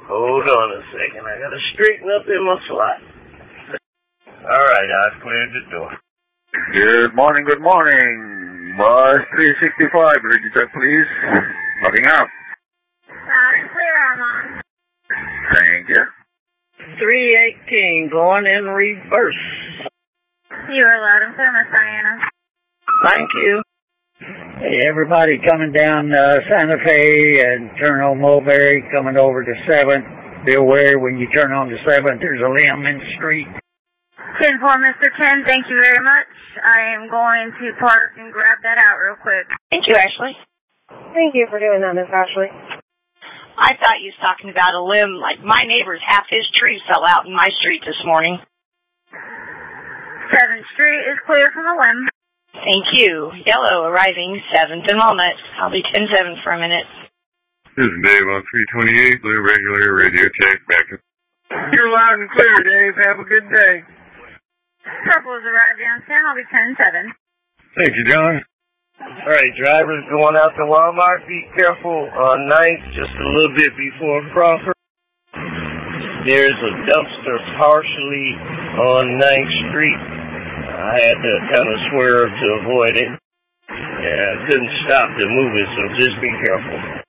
Hold on a second. I gotta straighten up in my slot. Alright, I've cleared the door. Good morning, good morning. Bus 365, ready to please. Loading up. Clear, Armand. Thank you. 318, going in reverse. You are loud and clear, Miss Diana. Thank you. Hey, everybody coming down Santa Fe and turn on Mulberry, coming over to 7th. Be aware when you turn on to 7th, there's a limb in the street. 10-4, Mr. 10, thank you very much. I am going to park and grab that out real quick. Thank you, Ashley. Thank you for doing that, Miss Ashley. I thought you was talking about a limb, like my neighbor's half his tree fell out in my street this morning. 7th Street is clear from the limb. Thank you. Yellow arriving, 7th and Walnut. I'll be 10-7 for a minute. This is Dave on 328, Blue Regular Radio Check back. You're loud and clear, Dave. Have a good day. Purple is arriving on 10, I'll be 10-7. Thank you, John. Alright, drivers going out to Walmart, be careful on 9th, just a little bit before Crawford. There's a dumpster partially on 9th Street. I had to kind of swerve to avoid it. Yeah, I couldn't stop to move it, so just be careful.